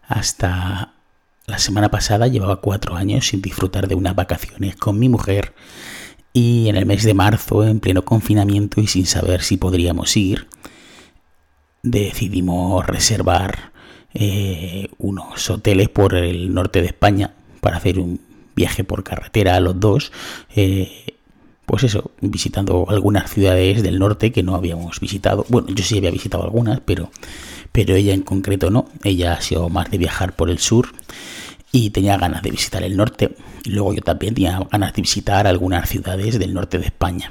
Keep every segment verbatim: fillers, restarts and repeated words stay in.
Hasta la semana pasada llevaba cuatro años sin disfrutar de unas vacaciones con mi mujer y en el mes de marzo, en pleno confinamiento y sin saber si podríamos ir, decidimos reservar eh, unos hoteles por el norte de España para hacer un viaje por carretera a los dos, eh, pues eso, visitando algunas ciudades del norte que no habíamos visitado. Bueno, yo sí había visitado algunas, pero, pero ella en concreto no. Ella ha sido más de viajar por el sur y tenía ganas de visitar el norte. Y luego yo también tenía ganas de visitar algunas ciudades del norte de España.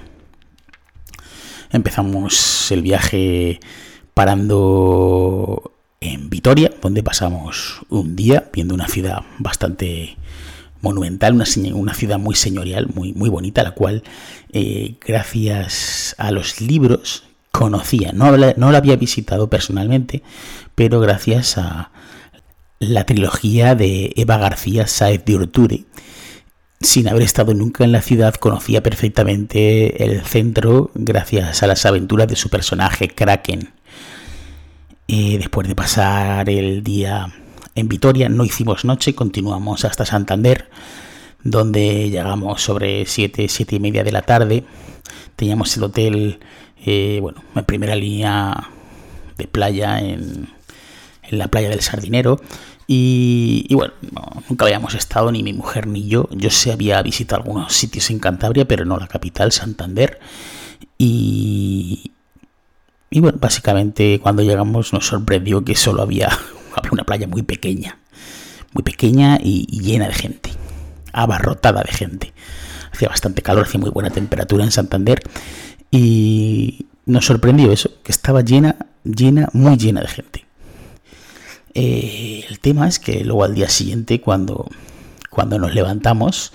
Empezamos el viaje parando en Vitoria, donde pasamos un día viendo una ciudad bastante monumental, una, una ciudad muy señorial, muy, muy bonita, la cual eh, gracias a los libros conocía. No la, no la había visitado personalmente, pero gracias a la trilogía de Eva García Sáez de Urturi, sin haber estado nunca en la ciudad, conocía perfectamente el centro gracias a las aventuras de su personaje Kraken. Eh, después de pasar el día en Vitoria, no hicimos noche, continuamos hasta Santander, donde llegamos sobre siete, siete y media de la tarde. Teníamos el hotel, eh, bueno, en primera línea de playa, en, en la playa del Sardinero. Y, y bueno, no, nunca habíamos estado, ni mi mujer ni yo. Yo sí había visitado algunos sitios en Cantabria, pero no la capital, Santander. Y... Y bueno, básicamente cuando llegamos nos sorprendió que solo había, había una playa muy pequeña, muy pequeña y, y llena de gente, abarrotada de gente. Hacía bastante calor, hacía muy buena temperatura en Santander y nos sorprendió eso, que estaba llena, llena, muy llena de gente. Eh, el tema es que luego al día siguiente, cuando, cuando nos levantamos,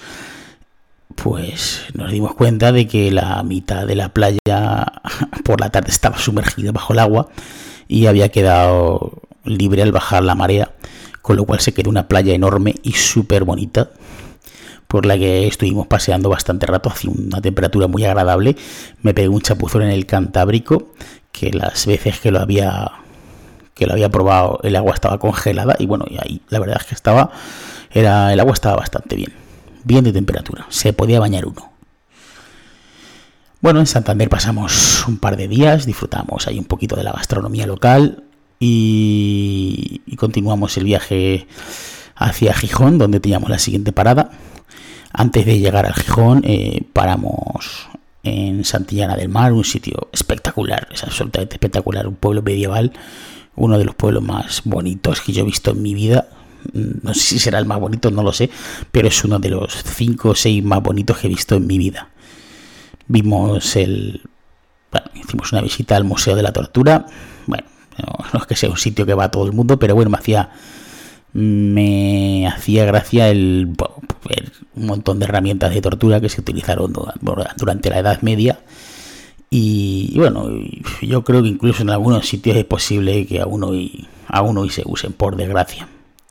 pues nos dimos cuenta de que la mitad de la playa por la tarde estaba sumergida bajo el agua y había quedado libre al bajar la marea, con lo cual se quedó una playa enorme y súper bonita, por la que estuvimos paseando bastante rato. Hacía una temperatura muy agradable. Me pegué un chapuzón en el Cantábrico, que las veces que lo había que lo había probado el agua estaba congelada y bueno, y ahí la verdad es que estaba era el agua estaba bastante bien. Bien de temperatura, se podía bañar uno. Bueno, en Santander pasamos un par de días, disfrutamos ahí un poquito de la gastronomía local y, y continuamos el viaje hacia Gijón, donde teníamos la siguiente parada. Antes de llegar al Gijón, eh, paramos en Santillana del Mar, un sitio espectacular, es absolutamente espectacular, un pueblo medieval, uno de los pueblos más bonitos que yo he visto en mi vida. No sé si será el más bonito, no lo sé, pero es uno de los cinco o seis más bonitos que he visto en mi vida. Vimos el... Bueno, hicimos una visita al Museo de la Tortura. Bueno, no es que sea un sitio que va a todo el mundo, pero bueno, me hacía... Me hacía gracia el bueno, ver un montón de herramientas de tortura que se utilizaron durante la Edad Media. Y, y bueno, yo creo que incluso en algunos sitios es posible que aún hoy, aún hoy se usen, por desgracia.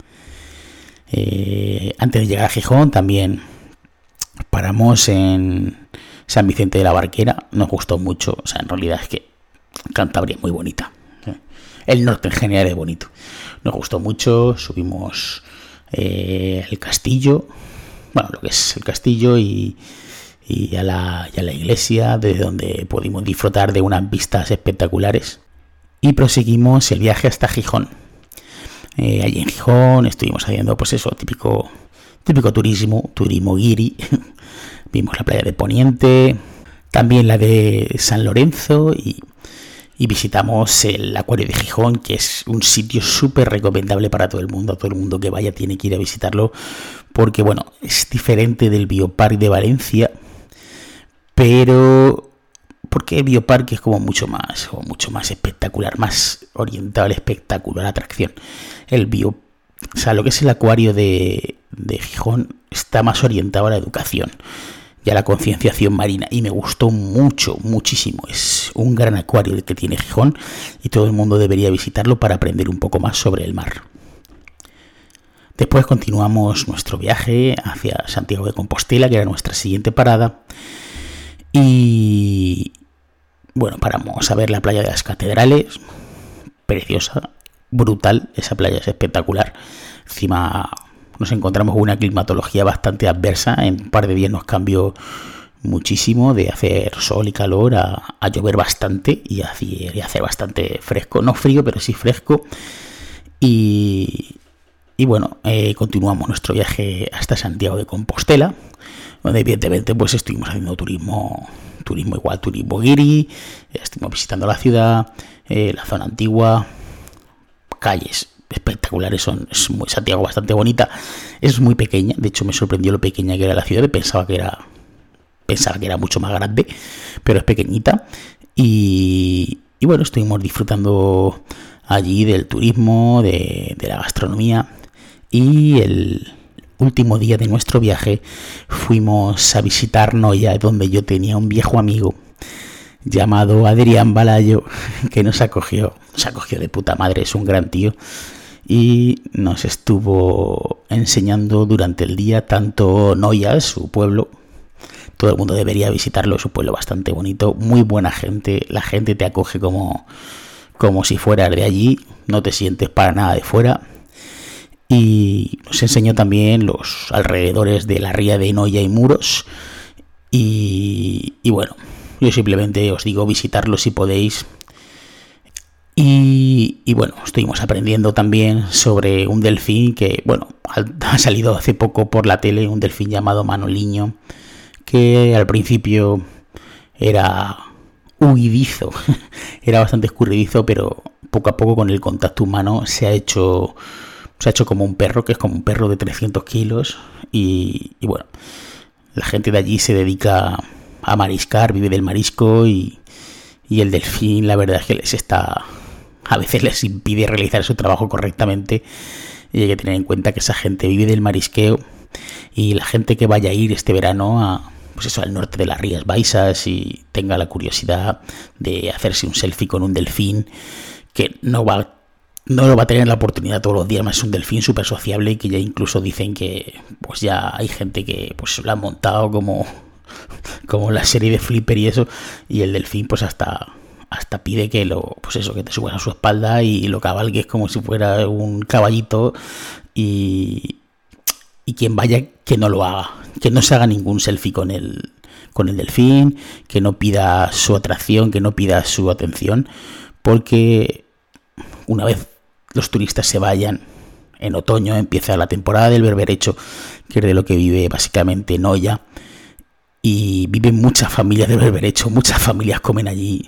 Eh, antes de llegar a Gijón también paramos en San Vicente de la Barquera. Nos gustó mucho, o sea, en realidad es que Cantabria es muy bonita, el norte en general es bonito, nos gustó mucho. Subimos eh, el castillo, bueno, lo que es el castillo y, y, a la, y a la iglesia, desde donde pudimos disfrutar de unas vistas espectaculares, y proseguimos el viaje hasta Gijón. Eh, allí en Gijón estuvimos haciendo, pues eso, típico típico turismo, turismo guiri. Vimos la playa de Poniente, también la de San Lorenzo y, y visitamos el acuario de Gijón, que es un sitio súper recomendable para todo el mundo. Todo el mundo que vaya tiene que ir a visitarlo porque, bueno, es diferente del Biopark de Valencia, pero... porque el Bioparque es como mucho más, como mucho más espectacular, más orientado al espectáculo, a la atracción. El bio, o sea, lo que es el acuario de, de Gijón está más orientado a la educación y a la concienciación marina, y me gustó mucho, muchísimo. Es un gran acuario el que tiene Gijón y todo el mundo debería visitarlo para aprender un poco más sobre el mar. Después continuamos nuestro viaje hacia Santiago de Compostela, que era nuestra siguiente parada, y bueno, paramos a ver la playa de las Catedrales, preciosa, brutal, esa playa es espectacular. Encima nos encontramos con una climatología bastante adversa, en un par de días nos cambió muchísimo de hacer sol y calor a, a llover bastante y hacer, y hacer bastante fresco, no frío, pero sí fresco. Y, y bueno, eh, continuamos nuestro viaje hasta Santiago de Compostela, donde evidentemente pues estuvimos haciendo turismo, turismo igual, turismo guiri, estuvimos visitando la ciudad, eh, la zona antigua, calles espectaculares, son, es muy, Santiago bastante bonita, es muy pequeña, de hecho me sorprendió lo pequeña que era la ciudad, pensaba que era pensaba que era mucho más grande, pero es pequeñita. Y, y bueno, estuvimos disfrutando allí del turismo, de, de la gastronomía. Y el último día de nuestro viaje fuimos a visitar Noia, donde yo tenía un viejo amigo llamado Adrián Balayo, que nos acogió, nos acogió de puta madre, es un gran tío. Y nos estuvo enseñando durante el día tanto Noia, su pueblo. Todo el mundo debería visitarlo, es un pueblo bastante bonito, muy buena gente, la gente te acoge como, como si fueras de allí, no te sientes para nada de fuera. Y nos enseñó también los alrededores de la ría de Noia y Muros. Y, y bueno, yo simplemente os digo visitarlo si podéis. Y, y bueno, estuvimos aprendiendo también sobre un delfín que, bueno, ha salido hace poco por la tele, un delfín llamado Manoliño, que al principio era huidizo, era bastante escurridizo, pero poco a poco con el contacto humano se ha hecho se ha hecho como un perro, que es como un perro de trescientos kilos, y, y bueno, la gente de allí se dedica a mariscar, vive del marisco, y, y el delfín la verdad es que les está, a veces les impide realizar su trabajo correctamente, y hay que tener en cuenta que esa gente vive del marisqueo, y la gente que vaya a ir este verano a pues eso, al norte de las Rías Baixas y tenga la curiosidad de hacerse un selfie con un delfín, que no va no lo va a tener la oportunidad todos los días, más es un delfín súper sociable, y que ya incluso dicen que pues ya hay gente que pues lo han montado como como la serie de Flipper y eso, y el delfín pues hasta hasta pide que lo pues eso que te subas a su espalda y lo cabalgues como si fuera un caballito, y y quien vaya que no lo haga, que no se haga ningún selfie con el con el delfín, que no pida su atracción, que no pida su atención, porque una vez los turistas se vayan en otoño empieza la temporada del berberecho, que es de lo que vive básicamente Noia, y viven muchas familias del berberecho, muchas familias comen allí,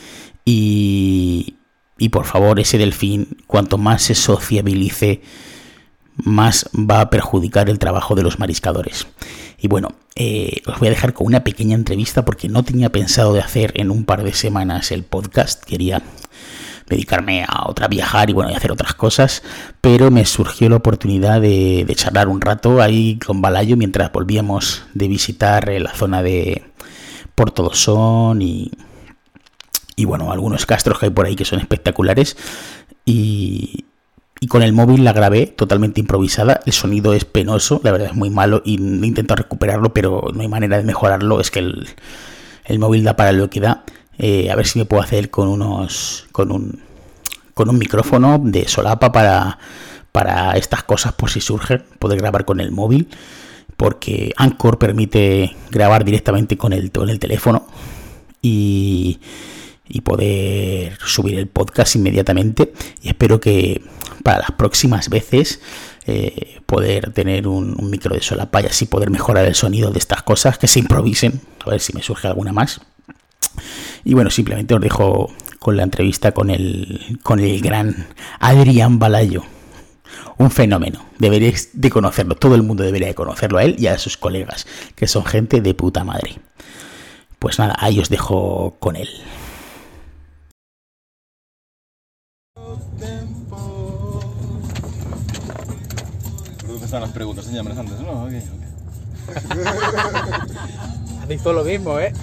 y, y por favor ese delfín cuanto más se sociabilice más va a perjudicar el trabajo de los mariscadores. Y bueno, eh, os voy a dejar con una pequeña entrevista porque no tenía pensado de hacer en un par de semanas el podcast, quería dedicarme a otra viajar y bueno, y hacer otras cosas, pero me surgió la oportunidad de, de charlar un rato ahí con Balayo mientras volvíamos de visitar la zona de Porto do Son y, y bueno, algunos castros que hay por ahí que son espectaculares, y Y con el móvil la grabé totalmente improvisada. El sonido es penoso, la verdad es muy malo, y intento recuperarlo, pero no hay manera de mejorarlo. Es que el, el móvil da para lo que da. Eh, a ver si me puedo hacer con unos con un con un micrófono de solapa para, para estas cosas por si surgen, poder grabar con el móvil, porque Anchor permite grabar directamente con el, con el teléfono y, y poder subir el podcast inmediatamente. Y espero que para las próximas veces eh, poder tener un, un micro de solapa y así poder mejorar el sonido de estas cosas, que se improvisen, a ver si me surge alguna más. Y bueno, simplemente os dejo con la entrevista con el, con el gran Adrián Balayo, un fenómeno, deberéis de conocerlo, todo el mundo debería de conocerlo a él y a sus colegas, que son gente de puta madre. Pues nada, ahí os dejo con él. Están las preguntas interesantes, ¿no? Okay, okay. Hacéis todo lo mismo, ¿eh?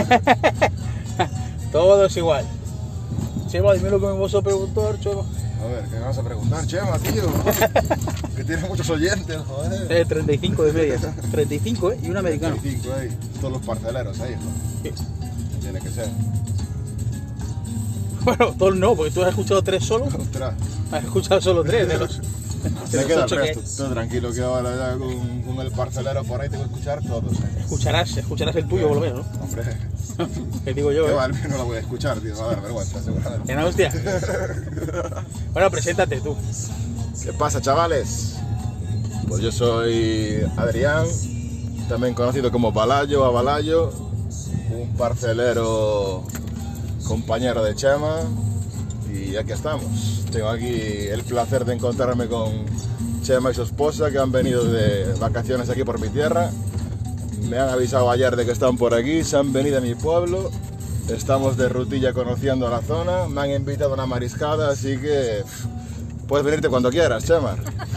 Todo es igual. Chema, dime lo que me vas a preguntar, Chema. A ver, ¿qué me vas a preguntar, Chema, tío? Que tienes muchos oyentes, joder. Eh, treinta y cinco de media. treinta y cinco, ¿eh? Y un americano. treinta y cinco ahí. Todos los parceleros ahí, joder. Sí. Tiene que ser. Bueno, todos no, porque tú has escuchado tres solo. Ostras, Has escuchado solo tres de los, de me los queda el ocho que hay. resto. Tú tranquilo que ahora ya con, con el parcelero por ahí tengo que escuchar todos. ¿Eh? Escucharás, escucharás el tuyo por lo menos, ¿no? Hombre, Que digo yo, que ¿eh? va, el mío no lo voy a escuchar, tío, me va a dar vergüenza, seguramente. Que no, hostia. Bueno, preséntate tú. ¿Qué pasa, chavales? Pues yo soy Adrián, también conocido como Balayo, Abalayo, un parcelero compañero de Chema, y aquí estamos. Tengo aquí el placer de encontrarme con Chema y su esposa, que han venido de vacaciones aquí por mi tierra. Me han avisado ayer de que están por aquí, se han venido a mi pueblo. Estamos de rutilla conociendo la zona, me han invitado a una mariscada, así que pff, puedes venirte cuando quieras, Chema.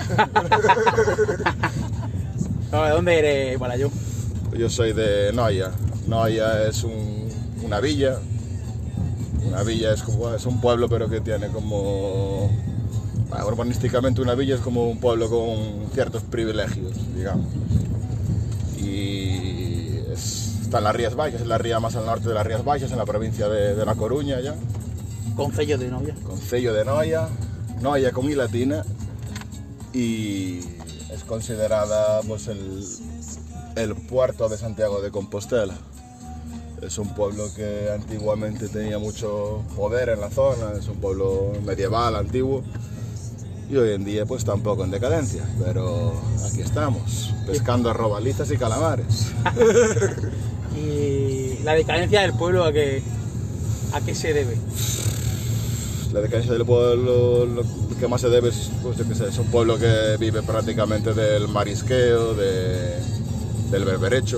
No, ¿de dónde eres, Balayo? Yo soy de Noia. Noia es un, una villa. Una villa es, como, es un pueblo, pero que tiene como... Bueno, urbanísticamente una villa es como un pueblo con ciertos privilegios, digamos. Y es, está en las Rías Baixas, es la ría más al norte de las Rías Baixas, en la provincia de, de La Coruña ya. Concello de novia. Concello de Noia, Noia con I latina, y es considerada pues el, el puerto de Santiago de Compostela. Es un pueblo que antiguamente tenía mucho poder en la zona, es un pueblo medieval, antiguo, y hoy en día pues está un poco en decadencia, pero aquí estamos, pescando robalizas y calamares. ¿Y la decadencia del pueblo a qué, a qué se debe? La decadencia del pueblo, lo que más se debe es, pues, yo qué sé, es un pueblo que vive prácticamente del marisqueo, de, del berberecho.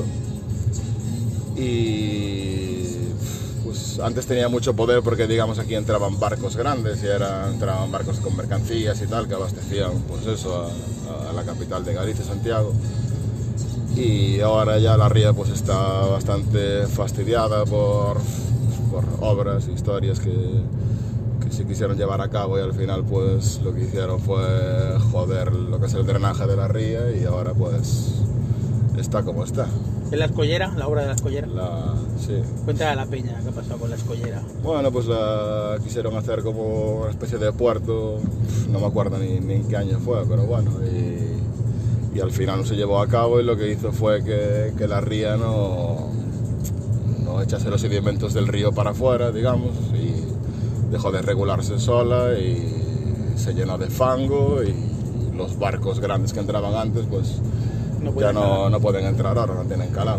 Y pues antes tenía mucho poder porque, digamos, aquí entraban barcos grandes y eran, entraban barcos con mercancías y tal que abastecían, pues eso, a, a la capital de Galicia, Santiago. Y ahora ya la ría pues está bastante fastidiada por, por obras, historias que, que se quisieron llevar a cabo, y al final pues lo que hicieron fue joder lo que es el drenaje de la ría, y ahora pues está como está. ¿Es la escollera? ¿La obra de la escollera? La, sí. Cuéntale a la peña qué ha pasado con la escollera. Bueno, pues la quisieron hacer como una especie de puerto, no me acuerdo ni, ni en qué año fue, pero bueno, y, y al final no se llevó a cabo, y lo que hizo fue que, que la ría no, no echase los sedimentos del río para afuera, digamos, y dejó de regularse sola y se llenó de fango, y los barcos grandes que entraban antes pues No ya no, entrar. no pueden entrar ahora, no tienen calado.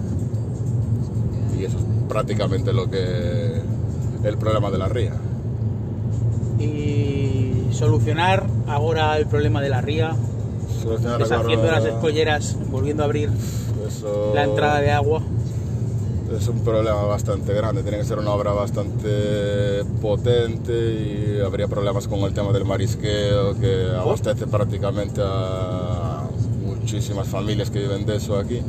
Y eso es prácticamente lo que el problema de la ría. Y solucionar ahora el problema de la ría, Solucionar deshaciendo ahora- las escolleras, volviendo a abrir Eso la entrada de agua. es un problema bastante grande, tiene que ser una obra bastante potente, y habría problemas con el tema del marisqueo, que abastece prácticamente a muchísimas familias que viven de eso aquí,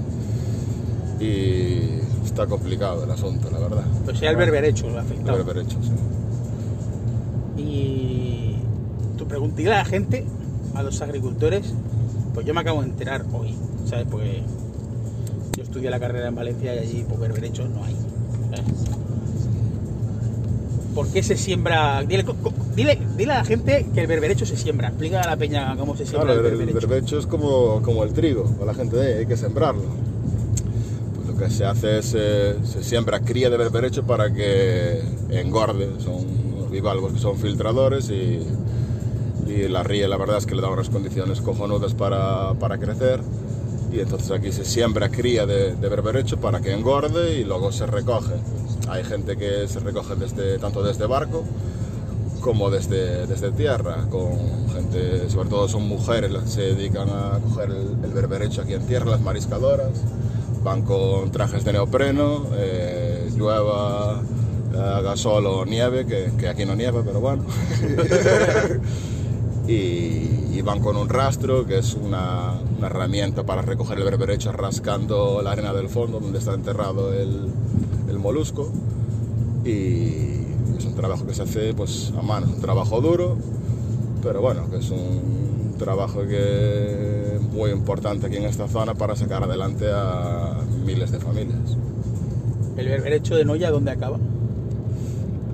y está complicado el asunto, la verdad. Pues sea el berberecho el El afectado. berberecho, sí. Y tú preguntarle a la gente, a los agricultores, pues yo me acabo de enterar hoy, ¿sabes? Porque yo estudié la carrera en Valencia y allí pues berberechos no hay, ¿sabes? ¿Por qué se siembra? Dile, co- co- dile, dile a la gente que el berberecho se siembra. Explica a la peña cómo se siembra Claro, el el, el berberecho. berberecho es como, como el trigo, para la gente de ahí, hay que sembrarlo. Pues lo que se hace es, eh, se siembra cría de berberecho para que engorde, son bivalvos que son filtradores, y, y la ría la verdad es que le da unas condiciones cojonudas para, para crecer, y entonces aquí se siembra cría de, de berberecho para que engorde y luego se recoge. Hay gente que se recoge desde, tanto desde barco como desde, desde tierra, con gente, sobre todo son mujeres las que se dedican a coger el, el berberecho aquí en tierra, las mariscadoras, van con trajes de neopreno, eh, llueva, haga sol o nieve, que, que aquí no nieva, pero bueno, y, y van con un rastro, que es una, una herramienta para recoger el berberecho rascando la arena del fondo donde está enterrado el, el molusco, y es un trabajo que se hace pues a mano, es un trabajo duro, pero bueno, que es un trabajo que es muy importante aquí en esta zona para sacar adelante a miles de familias. ¿El berberecho de Noia dónde acaba?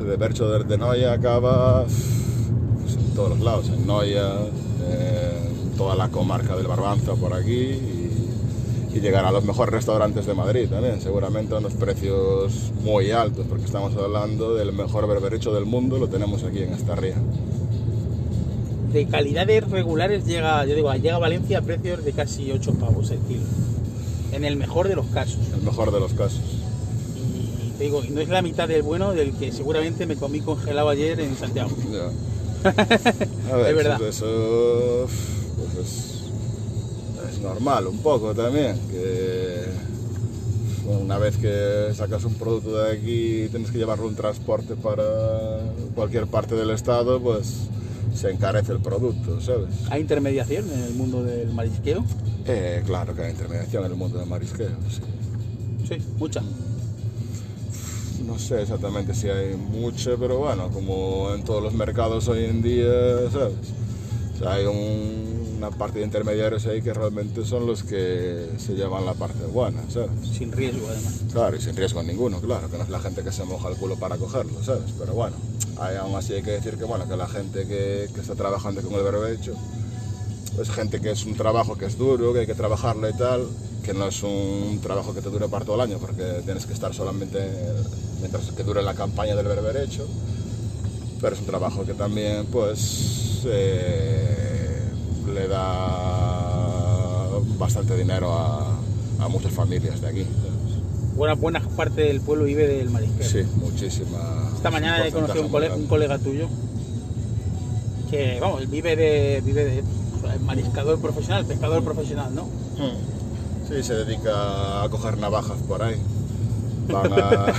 de Bercho de, de Noia acaba pues, en todos los lados, en Noia, en toda la comarca del Barbanza por aquí y, y llegar a los mejores restaurantes de Madrid también, seguramente a unos precios muy altos, porque estamos hablando del mejor berberecho del mundo, lo tenemos aquí en esta ría. De calidades regulares llega, yo digo, llega a Valencia a precios de casi ocho pavos el kilo, en el mejor de los casos. El mejor de los casos. Y te digo, y no es la mitad del bueno del que seguramente me comí congelado ayer en Santiago. Ya. A ver, es verdad. Eso, eso pues es, es normal un poco también, que una vez que sacas un producto de aquí y tienes que llevarlo un transporte para cualquier parte del estado, pues se encarece el producto, ¿sabes? ¿Hay intermediación en el mundo del marisqueo? Eh, claro que hay intermediación en el mundo del marisqueo, sí. Sí, mucha. No sé exactamente si hay mucha, pero bueno, como en todos los mercados hoy en día, ¿sabes? O sea, hay un, una parte de intermediarios ahí que realmente son los que se llevan la parte buena, ¿sabes? Sin riesgo, además. Claro, y sin riesgo ninguno, claro, que no es la gente que se moja el culo para cogerlo, ¿sabes? Pero bueno, hay, aún así hay que decir que, bueno, que la gente que, que está trabajando con el berberecho es gente que es un trabajo que es duro, que hay que trabajarlo y tal, que no es un trabajo que te dure para todo el año, porque tienes que estar solamente mientras que dure la campaña del berberecho, pero es un trabajo que también, pues, eh, le da bastante dinero a, a muchas familias de aquí. Buena, buena parte del pueblo vive del marisqueo. Sí, muchísima. Esta mañana he conocido un colega, un colega tuyo que, vamos, vive de, vive de mariscador profesional, pescador profesional, ¿no? Sí, se dedica a coger navajas por ahí. Van, a,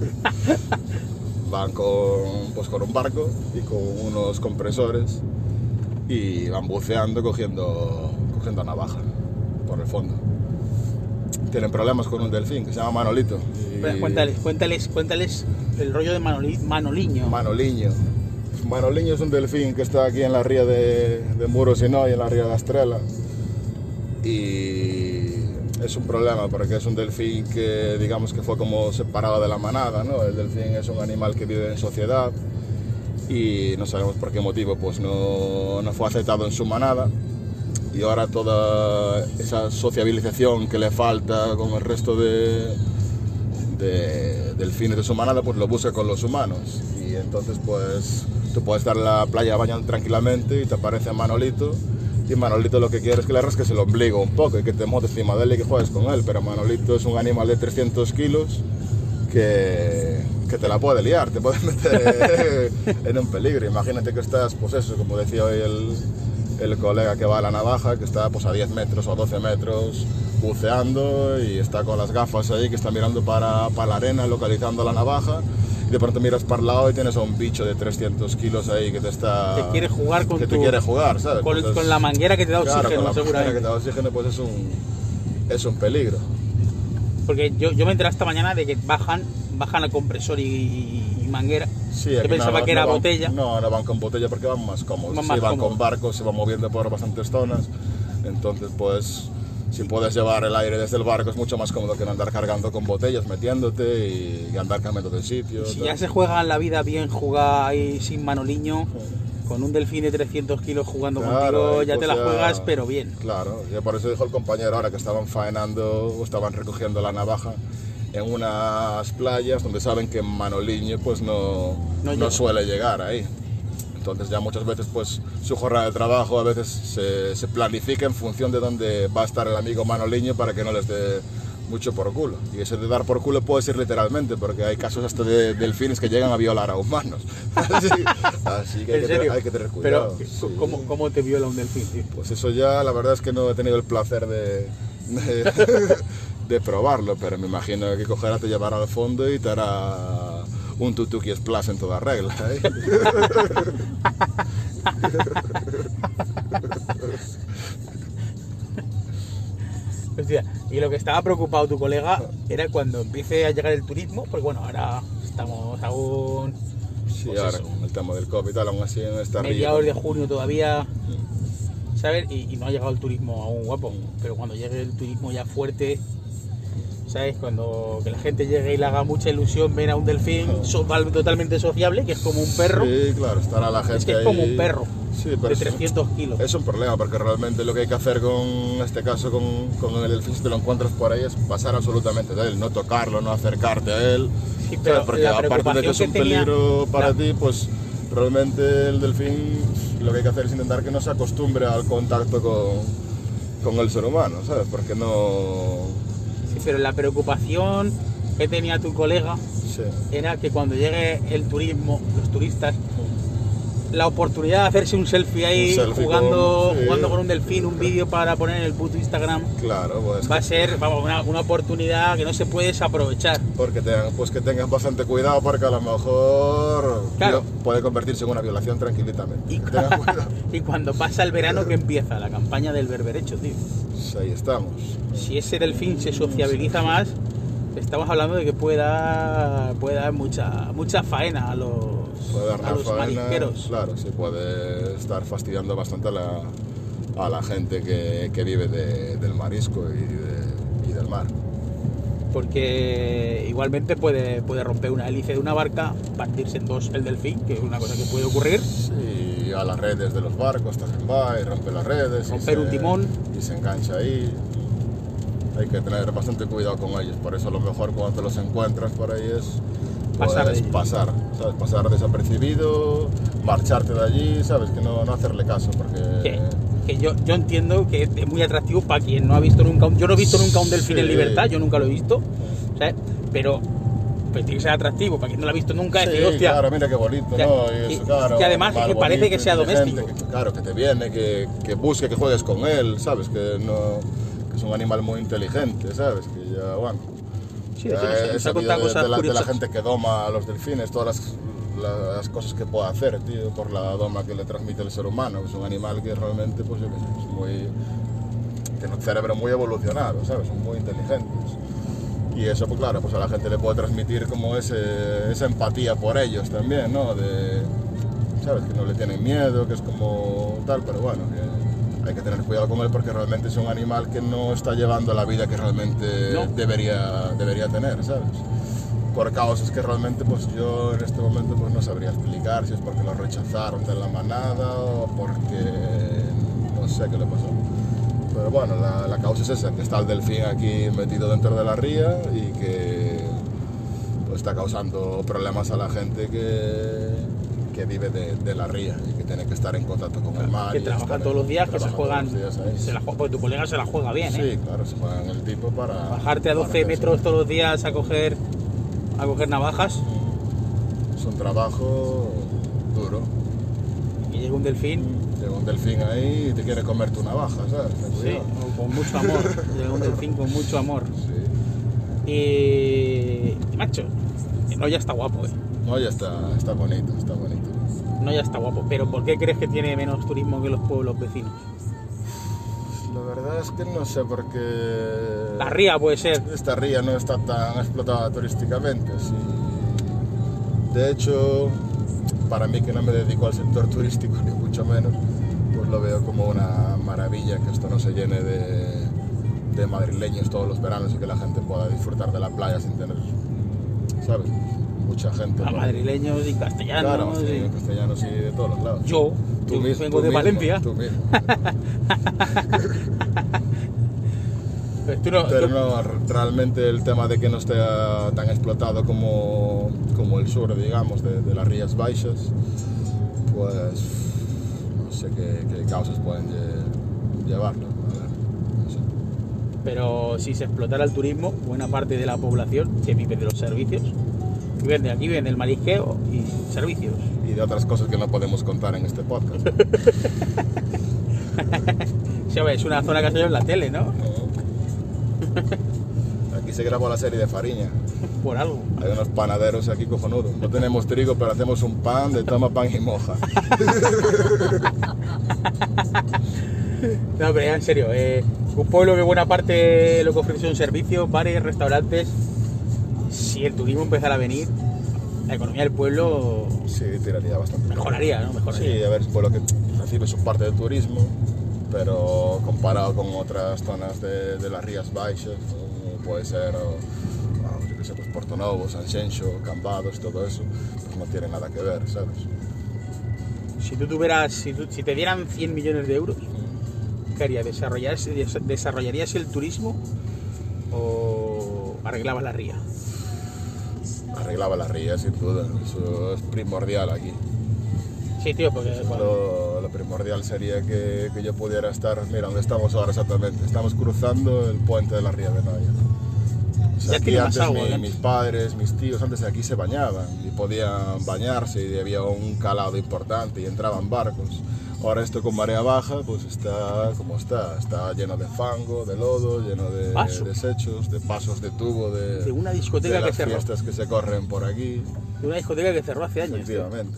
van con, pues con un barco y con unos compresores y van buceando cogiendo, cogiendo navaja por el fondo. Tienen problemas con un delfín que se llama Manolito. Y... Cuéntales, cuéntales, cuéntales el rollo de Manoli, Manoliño. Manoliño. Manoliño es un delfín que está aquí en la ría de, de Muros y Noia, en la ría de Estrela. Y es un problema porque es un delfín que, digamos, que fue como separado de la manada, ¿no? El delfín es un animal que vive en sociedad y no sabemos por qué motivo pues no, no fue aceptado en su manada, y ahora toda esa sociabilización que le falta con el resto de, de delfines de su manada pues lo busca con los humanos, y entonces pues tú puedes estar en la playa bañando tranquilamente y te aparece Manolito. Y Manolito lo que quiere es que le rasques el ombligo un poco y que te montes encima de él y que juegues con él, pero Manolito es un animal de trescientos kilos que, que te la puede liar, te puede meter en un peligro. Imagínate que estás, pues eso, como decía hoy el, el colega que va a la navaja, que está pues a diez metros o doce metros buceando y está con las gafas ahí, que está mirando para, para la arena, localizando la navaja. De pronto miras para el lado y tienes a un bicho de trescientos kilos ahí que te está... Te quiere jugar con que tu... te quiere jugar, ¿sabes? Con, Entonces, con la manguera que te da claro, oxígeno, con la seguramente. manguera que te da oxígeno, pues es un, es un peligro. Porque yo, yo me enteré esta mañana de que bajan, bajan a compresor y, y manguera. Sí, yo pensaba no, que era no van, botella. No, no van con botella porque van más cómodos. Van sí, más van cómodos. con barcos, se van moviendo por bastantes zonas. Entonces, pues... Si puedes llevar el aire desde el barco es mucho más cómodo que no andar cargando con botellas, metiéndote y, y andar cambiando de sitio. Si tal. ya se juega en la vida bien jugar ahí sin Manoliño, con un delfín de trescientos kilos jugando Claro, contigo, ahí ya pues te la ya- juegas, pero bien. Claro, ya por eso dijo el compañero ahora que estaban faenando o estaban recogiendo la navaja en unas playas donde saben que Manoliño pues no, No no, llega. suele llegar ahí. Entonces ya muchas veces pues su jornada de trabajo a veces se, se planifica en función de dónde va a estar el amigo Manoliño para que no les dé mucho por culo. Y ese de dar por culo puede ser literalmente, porque hay casos hasta de delfines que llegan a violar a humanos. Así, así que, hay ¿En que, serio? tener, hay que tener cuidado. Pero, sí. ¿cómo, ¿cómo te viola un delfín, tío? Pues eso ya, la verdad es que no he tenido el placer de, de, de probarlo, pero me imagino que cogerá, te llevará al fondo y te hará un tutuki splash en toda regla. ¿eh? Hostia, y lo que estaba preocupado tu colega era cuando empiece a llegar el turismo, porque bueno, ahora estamos aún Sí, Pues ahora eso. con el tema del COVID y tal, aún así en esta mediados de ría, junio todavía, ¿sabes? Y, y no ha llegado el turismo aún guapo, pero cuando llegue el turismo ya fuerte, ¿sabes? Cuando que la gente llegue y le haga mucha ilusión ver a un delfín so, totalmente sociable, que es como un perro. Sí, claro, estará la gente Es que es ahí. como un perro, sí, pero de es- trescientos kilos. Es un problema, porque realmente lo que hay que hacer con, en este caso, con, con el delfín, si te lo encuentras por ahí, es pasar absolutamente de él, no tocarlo, no acercarte a él. Sí, ¿sabes? pero Porque la aparte de que es preocupación un que tenía- peligro para la- ti, pues realmente el delfín, lo que hay que hacer es intentar que no se acostumbre al contacto con, con el ser humano, ¿sabes? Porque no... Sí, pero la preocupación que tenía tu colega Sí. era que cuando llegue el turismo, los turistas, la oportunidad de hacerse un selfie ahí Un selfie jugando, con- sí. jugando con un delfín, un vídeo para poner en el puto Instagram, Claro, pues va a ser vamos, una, una oportunidad que no se puede desaprovechar. porque tengan, pues que tengas bastante cuidado, porque a lo mejor Claro. puede convertirse en una violación tranquilitamente. Y, Que tengas cuidado. y cuando pasa el verano que empieza la campaña del berberecho, tío. Pues ahí estamos. Si ese delfín se sociabiliza más, estamos hablando de que puede dar, puede dar mucha, mucha faena a los, Puede dar a una los faena, marisqueros. claro, sí, puede estar fastidiando bastante a la, a la gente que, que vive de- del marisco y, de- y del mar. Porque igualmente puede, puede romper una hélice de una barca, partirse en dos el delfín, que es una cosa que puede ocurrir. Sí, a las redes de los barcos también va y rompe las redes. y Romper se- un timón. Y se engancha ahí. Hay que tener bastante cuidado con ellos, por eso a lo mejor cuando te los encuentras por ahí es Pasar puedes de- pasar, ¿sabes? Pasar desapercibido, marcharte de allí, ¿sabes? Que no, no hacerle caso, porque... Que, que yo, yo entiendo que es muy atractivo para quien no ha visto nunca un... Yo no he visto nunca un delfín Sí. en libertad, yo nunca lo he visto, ¿sabes? Pero pues tiene que ser atractivo para quien no lo ha visto nunca. Sí, decir, hostia, claro, mira qué bonito, que- ¿no? y- Y eso, claro, que además animal que parece bonito, que sea inteligente, doméstico. que- claro, que te viene, que, que busque, que juegues con él, ¿sabes? Que, no, que es un animal muy inteligente, ¿sabes? Que ya, bueno... sí, de hecho, ya nos- he nos ha sabido contado de, cosas de la, de la curiosas. gente que doma a los delfines, todas las, las cosas que puede hacer, tío, por la doma que le transmite el ser humano. Es un animal que realmente, pues yo qué sé, es muy... tiene un cerebro muy evolucionado, ¿sabes? Son muy inteligentes. Y eso, pues claro, pues a la gente le puede transmitir como ese, esa empatía por ellos también, ¿no? De, ¿sabes? Que no le tienen miedo, que es como tal, pero bueno, que hay que tener cuidado con él porque realmente es un animal que no está llevando la vida que realmente No. debería, debería tener, ¿sabes? Por causas que realmente pues yo en este momento pues no sabría explicar si es porque lo rechazaron de la manada o porque no sé qué le pasó. Pero bueno, la, la causa es esa, que está el delfín aquí metido dentro de la ría y que pues, está causando problemas a la gente que, que vive de, de la ría y que tiene que estar en contacto con el mar. que y trabajan estar todos en- los días, que se trabajan todos juegan, los días ahí. se la juega, porque tu colega se la juega bien, ¿eh? Sí, claro, se juegan el tipo para... Bajarte a para doce que metros sí. todos los días a coger, a coger navajas Es un trabajo duro. y llega un delfín, Llega un delfín ahí y te quiere comer tu navaja, ¿sabes? Ten sí, cuidado. o con mucho amor, llega un delfín con mucho amor. Sí. Y, y, macho, no ya está guapo, ¿eh? No, ya está, está bonito, está bonito. No ya está guapo, pero ¿por qué crees que tiene menos turismo que los pueblos vecinos? La verdad es que no sé por qué... La ría puede ser. Esta ría no está tan explotada turísticamente, sí. De hecho, para mí que no me dedico al sector turístico, ni mucho menos, pues lo veo como una maravilla que esto no se llene de, de madrileños todos los veranos y que la gente pueda disfrutar de la playa sin tener, ¿sabes? Mucha gente. A por ahí. madrileños y castellanos. Claro, sí, y- castellanos y de todos los lados. Yo, Tú yo mis- vengo tú de mismo, Valencia. Tú mismo. Pero tú no- Pero tú- no, realmente el tema de que no esté ah, tan explotado como, como el sur, digamos, de, de las Rías Baixas, pues no sé qué, qué causas pueden lle- llevarlo. A ver, no sé. Pero si se explotara el turismo, buena parte de la población que vive de los servicios, viven de aquí, viven del marisqueo y servicios. Y de otras cosas que no podemos contar en este podcast. Sí, hombre, es una zona que ha salido en la tele, ¿no? ¿no? Aquí se grabó la serie de Fariña. Por algo. Hay unos panaderos aquí cojonudos. No tenemos trigo, pero hacemos un pan de toma pan y moja. No, pero ya en serio, eh, un pueblo que buena parte lo que ofrece son servicios, bares, restaurantes. Si el turismo empezara a venir, la economía del pueblo Sí, tiraría bastante. mejoraría, ¿no? Mejoraría. Sí, a ver, es por lo que recibe su parte de turismo, pero comparado con otras zonas de, de las Rías Baixas, puede ser, o, o, yo qué sé, pues Portonovo, Sanxenxo, Cambados, todo eso, pues no tiene nada que ver, ¿sabes? Si tú tuvieras, si, tú, si te dieran cien millones de euros, ¿qué harías? ¿Desarrollarías, ¿Desarrollarías el turismo o arreglabas la ría? Arreglaba la ría, sin duda, eso es primordial aquí. Sí, tío, porque... Bueno, lo, lo primordial sería que, que yo pudiera estar, mira, donde estamos ahora exactamente, estamos cruzando el puente de la Ría de Noia. O sea, aquí antes agua, mi, mis padres, mis tíos, antes de aquí se bañaban y podían bañarse y había un calado importante y entraban barcos. Ahora esto con marea baja, pues está como está, está lleno de fango, de lodo, lleno de Paso. desechos, de pasos de tubo, de, de una discoteca de las que cerró. fiestas que se corren por aquí. De una discoteca que cerró hace años. Efectivamente.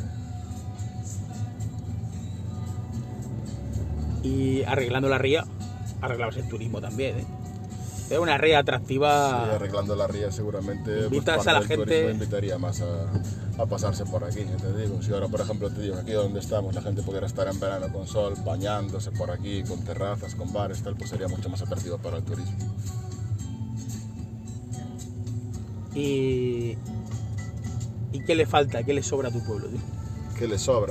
Tío. Y arreglando la ría, arreglabas el turismo también, ¿eh? Es una ría atractiva. Sí, arreglando la ría seguramente Invitas pues, a la del gente. turismo invitaría más a, a pasarse por aquí, ya te digo. Si ahora, por ejemplo, te digo, aquí donde estamos, la gente pudiera estar en verano con sol, bañándose por aquí, con terrazas, con bares, tal, pues sería mucho más atractivo para el turismo. Y... ¿Y qué le falta? ¿Qué le sobra a tu pueblo, tío? ¿Qué le sobra?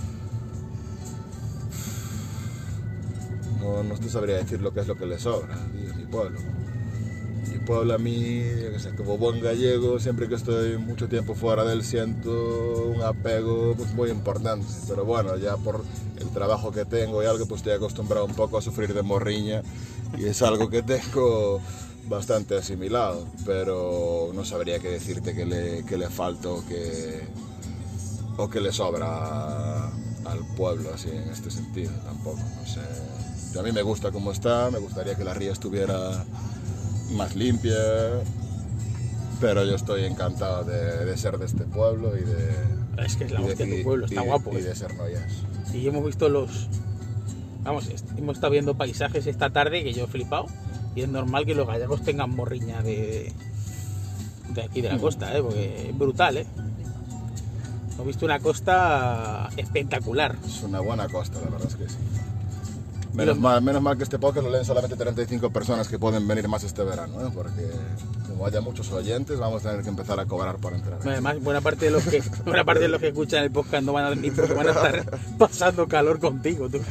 No, no te sabría decir lo que es lo que le sobra, tío, mi pueblo. Mi pueblo a mí, yo qué sé, como buen gallego, siempre que estoy mucho tiempo fuera de él siento un apego pues, muy importante. Pero bueno, ya por el trabajo que tengo y algo, pues estoy acostumbrado un poco a sufrir de morriña y es algo que tengo bastante asimilado. Pero no sabría qué decirte que le, que le falta o que, o que le sobra al pueblo así en este sentido, tampoco, no sé. A mí me gusta cómo está, me gustaría que la ría estuviera más limpia, pero yo estoy encantado de, de ser de este pueblo y de... Es que es la hostia de tu pueblo, está y, guapo. Y ¿eh? de ser noias. Y hemos visto los... Vamos, hemos estado viendo paisajes esta tarde que yo he flipado y es normal que los gallegos tengan morriña de, de aquí de la costa, ¿eh? Porque es brutal, ¿eh? Hemos visto una costa espectacular. Es una buena costa, la verdad es que sí. Menos mal, menos mal que este podcast lo leen solamente treinta y cinco personas que pueden venir más este verano, ¿eh? Porque como haya muchos oyentes vamos a tener que empezar a cobrar por entrar. Además, buena parte de los que buena parte de los que escuchan el podcast no van a venir porque van a estar pasando calor contigo, tú.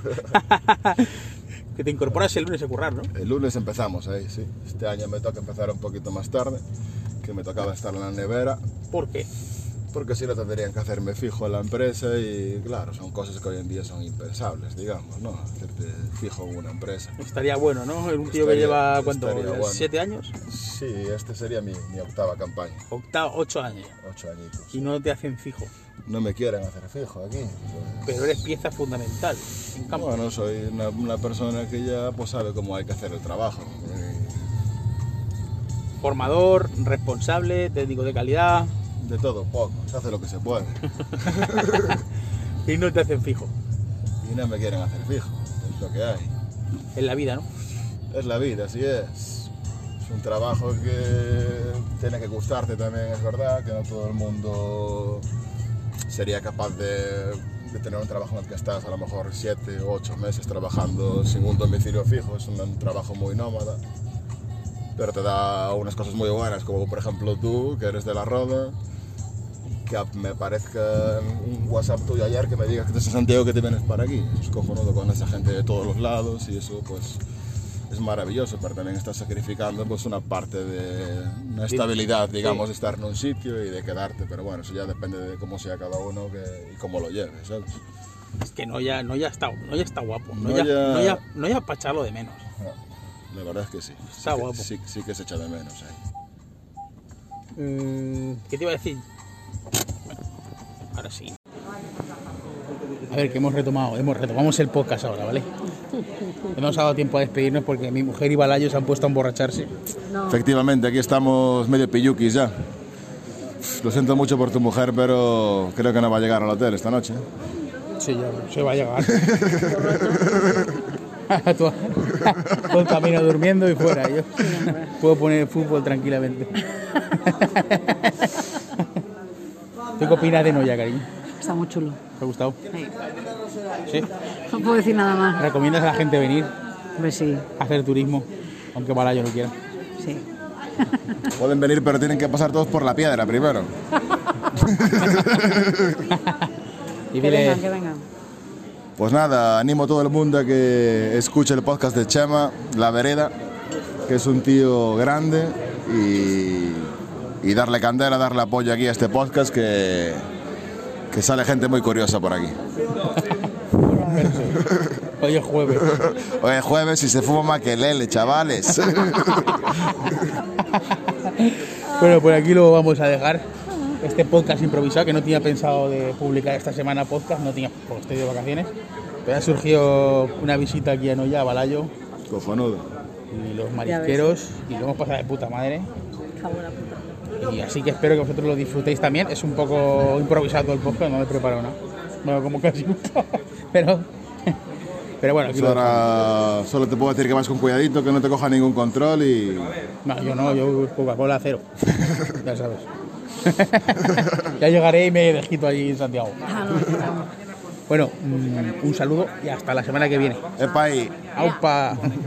Que te incorporas el lunes a currar, ¿no? El lunes empezamos ahí, sí. Este año me toca empezar un poquito más tarde, que me tocaba estar en la nevera. ¿Por qué? Porque si no tendrían que hacerme fijo en la empresa y claro, son cosas que hoy en día son impensables, digamos, ¿no? Hacerte fijo en una empresa. Estaría bueno, ¿no? Un tío Estaría, que lleva, ¿cuánto? bueno. ¿Siete años? Sí, este sería mi, mi octava campaña. Octavo, ocho años. Ocho añitos. Y no te hacen fijo. No me quieren hacer fijo aquí. Pues... Pero eres pieza fundamental en campo. Bueno, soy una, una persona que ya pues, sabe cómo hay que hacer el trabajo. Formador, responsable, técnico de calidad... De todo, poco, se hace lo que se puede. Y no te hacen fijo. Y no me quieren hacer fijo, es lo que hay. En la vida, ¿no? Es la vida, así es. Es un trabajo que tiene que gustarte también, es verdad, que no todo el mundo sería capaz de, de tener un trabajo en el que estás a lo mejor siete o ocho meses trabajando sin un domicilio fijo. Es un, un trabajo muy nómada, pero te da unas cosas muy buenas, como por ejemplo tú, que eres de La Roda, que me parezca un WhatsApp tuyo ayer que me digas que estás en Santiago, que te vienes para aquí. Es cojonudo con esa gente de todos los lados y eso pues es maravilloso, pero también estás sacrificando pues una parte de una estabilidad, digamos, de estar en un sitio y de quedarte, pero bueno, eso ya depende de cómo sea cada uno que, y cómo lo lleve, ¿sabes? Es que no ya, no ya está, no ya está guapo, no, No ya, ya- no ya, no ya para echarlo de menos. La verdad es que sí. Está sí que- guapo. Sí, sí que se echa de menos ahí. Mm, ¿Qué te iba a decir? Bueno, ahora sí. A ver, que hemos retomado, hemos retomamos el podcast ahora, ¿vale? No nos ha dado tiempo a despedirnos porque mi mujer y Balayo se han puesto a emborracharse. Efectivamente, aquí estamos medio pilluquis ya. Lo siento mucho por tu mujer, pero creo que no va a llegar al hotel esta noche. Sí, ya se va a llegar. Tú, todo el camino durmiendo y fuera. Yo puedo poner fútbol tranquilamente. ¿Tú qué opinas de Noia, cariño? Está muy chulo. ¿Te ha gustado? Sí. ¿Sí? No puedo decir nada más. ¿Recomiendas a la gente venir Hombre, sí. a hacer turismo, aunque Balayo no quiera? sí. Pueden venir, pero tienen que pasar todos por la piedra primero. Y Que dile, vengan, que vengan. Pues nada, animo a todo el mundo a que escuche el podcast de Chema, La Vereda, que es un tío grande, y, y darle candela, darle apoyo aquí a este podcast, que, que sale gente muy curiosa por aquí. hoy es jueves. Hoy es jueves y se fuma maquelele, chavales. Bueno, por aquí lo vamos a dejar. Este podcast improvisado, que no tenía pensado de publicar esta semana podcast, no tenía, porque estoy de vacaciones. Pero ha surgido una visita aquí a Noya, a Balayo, Cojonudo. y los marisqueros, y lo hemos pasado de puta madre. Cago en la puta. Y así que espero que vosotros lo disfrutéis también. Es un poco improvisado el podcast, no me he preparado nada. Bueno, como casi nunca. Pero, pero bueno, aquí Pues lo ahora solo te puedo decir que vas con cuidadito, que no te coja ningún control y... No, yo no, yo Coca-Cola cero. Ya sabes. Ya llegaré y me desquito allí en Santiago. Ah, no, no. Bueno, mm, un saludo y hasta la semana que viene. Epa ahí. ¡Aupa!